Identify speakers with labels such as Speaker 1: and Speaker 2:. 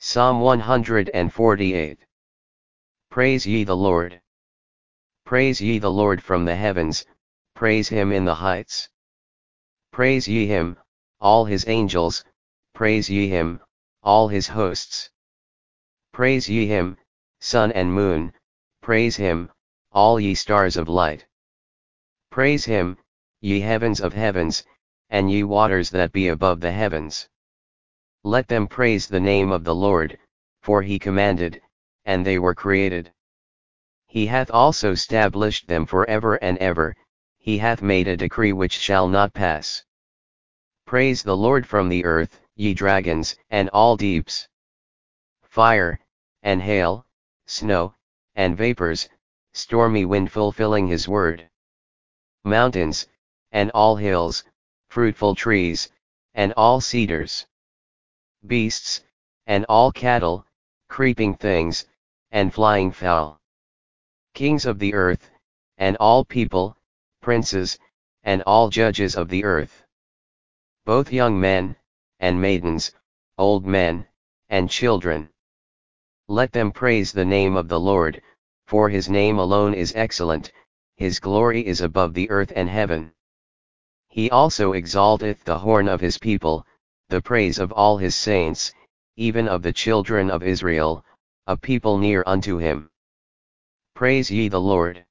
Speaker 1: Psalm 148. Praise ye the Lord. Praise ye the Lord from the heavens, praise him in the heights. Praise ye him, all his angels, praise ye him, all his hosts. Praise ye him, sun and moon, praise him, all ye stars of light. Praise him, ye heavens of heavens, and ye waters that be above the heavens. Let them praise the name of the Lord, for he commanded, and they were created. He hath also stablished them for ever and ever, he hath made a decree which shall not pass. Praise the Lord from the earth, ye dragons, and all deeps. Fire, and hail, snow, and vapors, stormy wind fulfilling his word. Mountains, and all hills, fruitful trees, and all cedars. Beasts, and all cattle, creeping things, and flying fowl. Kings of the earth, and all people, princes, and all judges of the earth. Both young men, and maidens, old men, and children. Let them praise the name of the Lord, for his name alone is excellent, his glory is above the earth and heaven. He also exalteth the horn of his people, the praise of all his saints, even of the children of Israel, a people near unto him. Praise ye the Lord.